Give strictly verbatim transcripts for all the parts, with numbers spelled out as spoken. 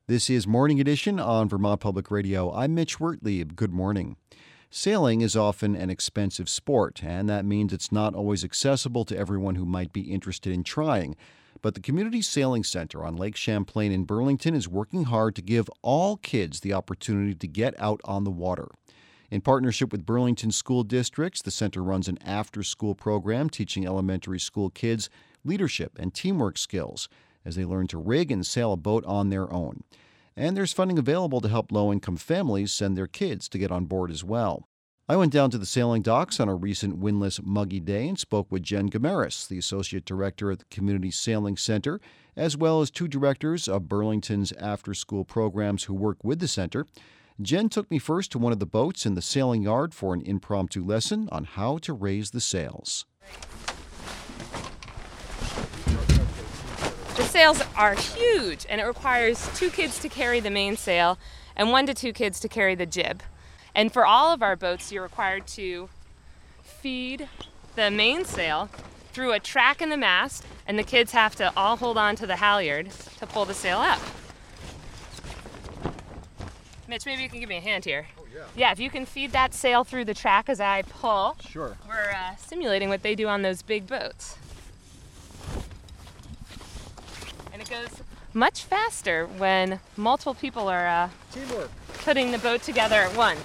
This is Morning Edition on Vermont Public Radio. I'm Mitch Wertlieb. Good morning. Sailing is often an expensive sport, and that means it's not always accessible to everyone who might be interested in trying. But the Community Sailing Center on Lake Champlain in Burlington is working hard to give all kids the opportunity to get out on the water. In partnership with Burlington School Districts, the center runs an after-school program teaching elementary school kids leadership and teamwork skills as they learn to rig and sail a boat on their own. And there's funding available to help low-income families send their kids to get on board as well. I went down to the sailing docks on a recent windless muggy day and spoke with Jen Gamaris, the Associate Director at the Community Sailing Center, as well as two directors of Burlington's after-school programs who work with the center. Jen took me first to one of the boats in the sailing yard for an impromptu lesson on how to raise the sails. The sails are huge, and it requires two kids to carry the mainsail and one to two kids to carry the jib. And for all of our boats, you're required to feed the mainsail through a track in the mast, and the kids have to all hold on to the halyard to pull the sail up. Mitch, maybe you can give me a hand here. Oh, yeah. Yeah, if you can feed that sail through the track as I pull. Sure. We're uh, simulating what they do on those big boats. And it goes much faster when multiple people are uh, Teamwork. putting the boat together at once.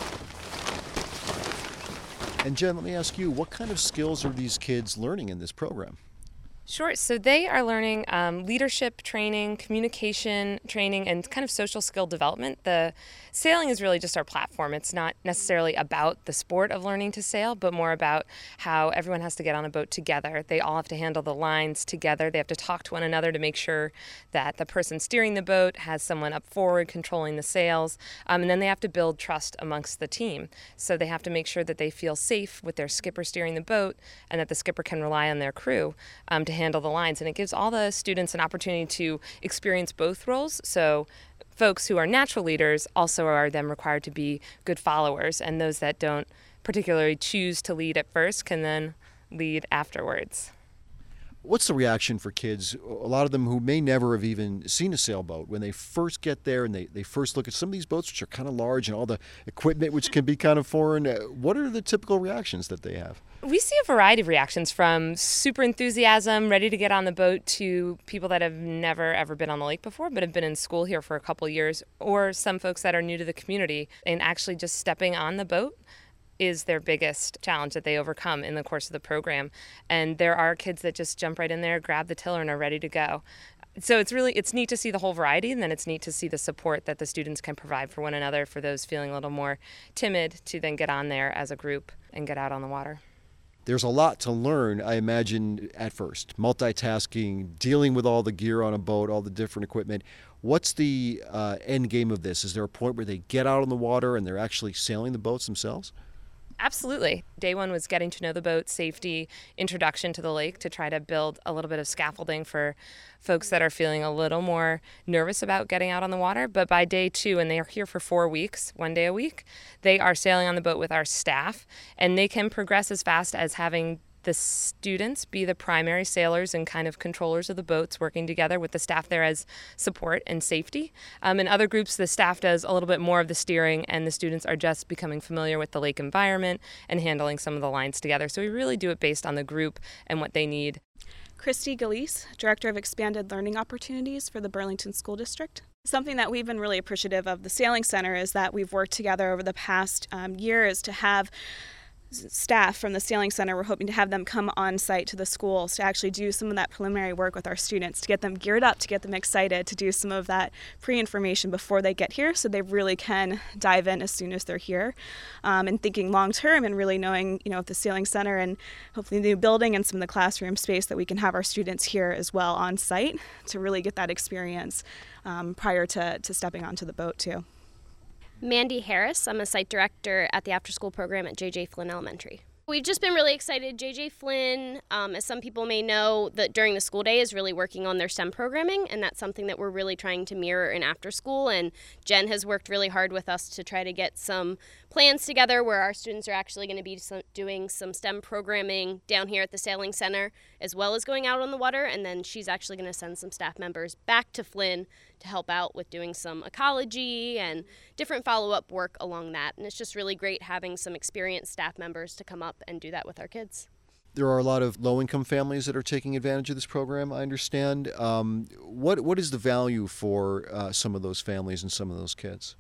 And Jen, let me ask you, what kind of skills are these kids learning in this program? Sure. So they are learning um, leadership training, communication training, and kind of social skill development. The sailing is really just our platform. It's not necessarily about the sport of learning to sail, but more about how everyone has to get on a boat together. They all have to handle the lines together. They have to talk to one another to make sure that the person steering the boat has someone up forward controlling the sails. Um, and then they have to build trust amongst the team. So they have to make sure that they feel safe with their skipper steering the boat and that the skipper can rely on their crew um, to handle the lines. And it gives all the students an opportunity to experience both roles. So folks who are natural leaders also are then required to be good followers, and those that don't particularly choose to lead at first can then lead afterwards. What's the reaction for kids, a lot of them who may never have even seen a sailboat, when they first get there and they, they first look at some of these boats, which are kind of large, and all the equipment, which can be kind of foreign? Uh, what are the typical reactions that they have? We see a variety of reactions, from super enthusiasm, ready to get on the boat, to people that have never, ever been on the lake before, but have been in school here for a couple years, or some folks that are new to the community, and actually just stepping on the boat is their biggest challenge that they overcome in the course of the program. And there are kids that just jump right in there, grab the tiller, and are ready to go. So it's really, it's neat to see the whole variety, and then it's neat to see the support that the students can provide for one another, for those feeling a little more timid to then get on there as a group and get out on the water. There's a lot to learn, I imagine, at first. Multitasking, dealing with all the gear on a boat, all the different equipment. What's the uh, end game of this? Is there a point where they get out on the water and they're actually sailing the boats themselves? Absolutely. Day one was getting to know the boat, safety, introduction to the lake, to try to build a little bit of scaffolding for folks that are feeling a little more nervous about getting out on the water. But by day two, and they are here for four weeks, one day a week, they are sailing on the boat with our staff, and they can progress as fast as having the students be the primary sailors and kind of controllers of the boats, working together with the staff there as support and safety. Um, in other groups, the staff does a little bit more of the steering, and the students are just becoming familiar with the lake environment and handling some of the lines together. So we really do it based on the group and what they need. Christy Galise, Director of Expanded Learning Opportunities for the Burlington School District. Something that we've been really appreciative of the Sailing Center is that we've worked together over the past um, years to have staff from the Sailing Center. We're hoping to have them come on site to the schools to actually do some of that preliminary work with our students, to get them geared up, to get them excited, to do some of that pre-information before they get here, so they really can dive in as soon as they're here. Um, and thinking long term, and really knowing, you know, the Sailing Center and hopefully the new building and some of the classroom space, that we can have our students here as well on site to really get that experience um, prior to, to stepping onto the boat too. Mandy Harris. I'm a site director at the after-school program at J J Flynn Elementary. We've just been really excited. J J Flynn, um, as some people may know, that during the school day is really working on their STEM programming, and that's something that we're really trying to mirror in after school. And Jen has worked really hard with us to try to get some plans together where our students are actually going to be some, doing some STEM programming down here at the Sailing Center as well as going out on the water. And then she's actually going to send some staff members back to Flynn to help out with doing some ecology and different follow-up work along that. And it's just really great having some experienced staff members to come up and do that with our kids. There are a lot of low-income families that are taking advantage of this program, I understand. Um, what what is the value for uh, some of those families and some of those kids?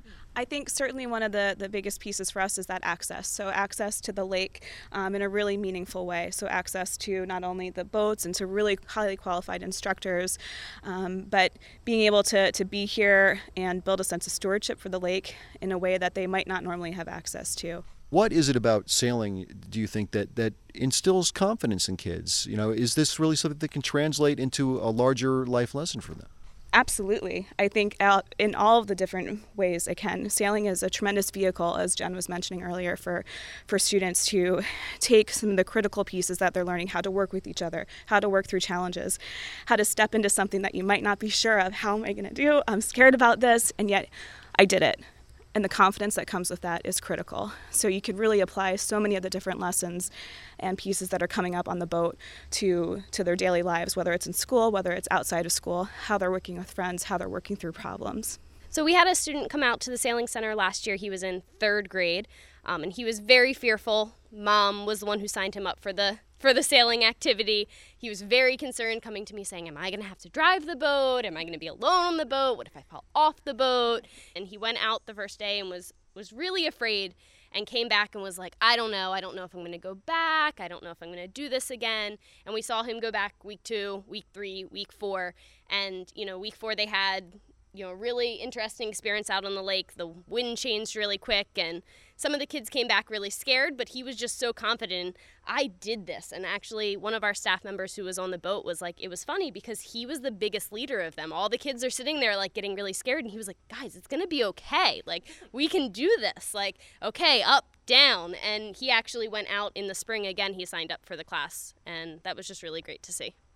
I think certainly one of the, the biggest pieces for us is that access. So access to the lake um, in a really meaningful way. So access to not only the boats and to really highly qualified instructors, um, but being able to, to be here and build a sense of stewardship for the lake in a way that they might not normally have access to. What is it about sailing, do you think, that, that instills confidence in kids? You know, is this really something that can translate into a larger life lesson for them? Absolutely. I think out in all of the different ways it can. Sailing is a tremendous vehicle, as Jen was mentioning earlier, for, for students to take some of the critical pieces that they're learning, how to work with each other, how to work through challenges, how to step into something that you might not be sure of. How am I going to do? I'm scared about this, and yet I did it. And the confidence that comes with that is critical. So you can really apply so many of the different lessons and pieces that are coming up on the boat to, to their daily lives, whether it's in school, whether it's outside of school, how they're working with friends, how they're working through problems. So we had a student come out to the Sailing Center last year. He was in third grade, um, and he was very fearful. Mom was the one who signed him up for the for the sailing activity. He was very concerned, coming to me saying, am I going to have to drive the boat? Am I going to be alone on the boat? What if I fall off the boat? And he went out the first day and was was really afraid, and came back and was like, I don't know. I don't know if I'm going to go back. I don't know if I'm going to do this again. And we saw him go back week two, week three, week four. And, you know, week four they had, you know, really interesting experience out on the lake. The wind changed really quick, and some of the kids came back really scared, but he was just so confident. I did this. And actually, one of our staff members who was on the boat was like, it was funny because he was the biggest leader of them. All the kids are sitting there like getting really scared, and he was like, guys, it's going to be okay. Like, we can do this. Like, okay, up, down. And he actually went out in the spring again. He signed up for the class, and that was just really great to see.